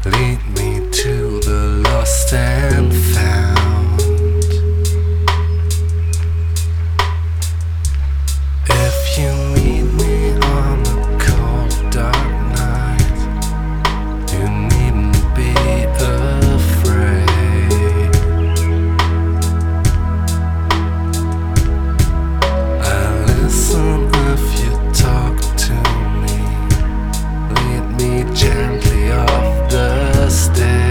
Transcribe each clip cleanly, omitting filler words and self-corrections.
Lead me to the lost and found. If you meet me on a cold dark night, you needn't be afraid. I listen if you talk to me. Lead me gently off the stage.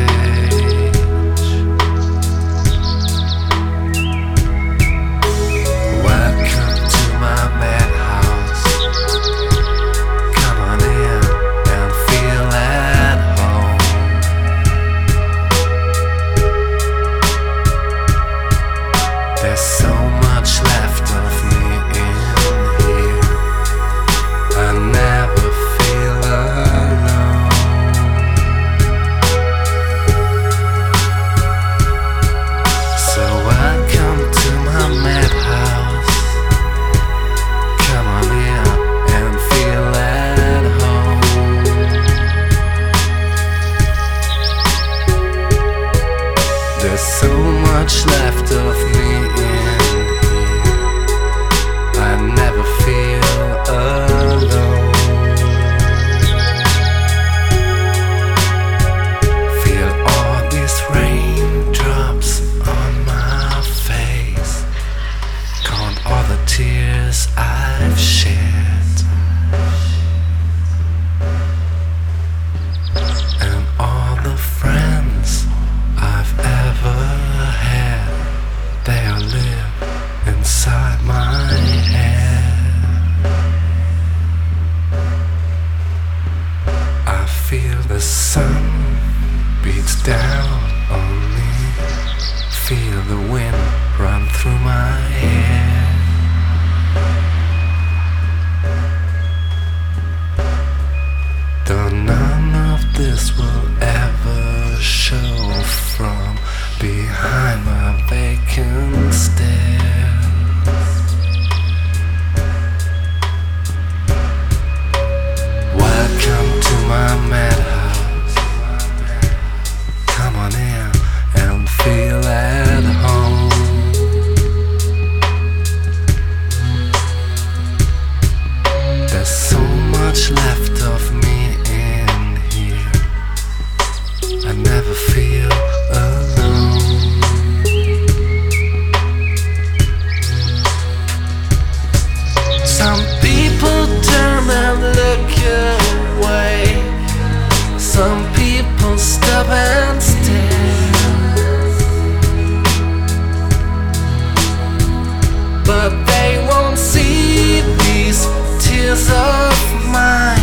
Welcome to my madhouse. Come on in and feel at home. There's so much left of me in here. I never feel alone. So welcome to my madhouse. Come on in and feel at home. There's so much left of me in here. I never feel alone. Feel all these raindrops on my face. Count all the tears I've shed, and all the friends I've ever had. They all live inside my head. I feel the sun beats down on me. Feel the wind run through my hair. Though none of this will ever show from behind my vacant stare. Welcome to my madhouse. Come on in and feel at home. There's so much left of me in here. I never feel alone. Some people turn and look away. Some people stop and stare. But they won't see these tears of mine.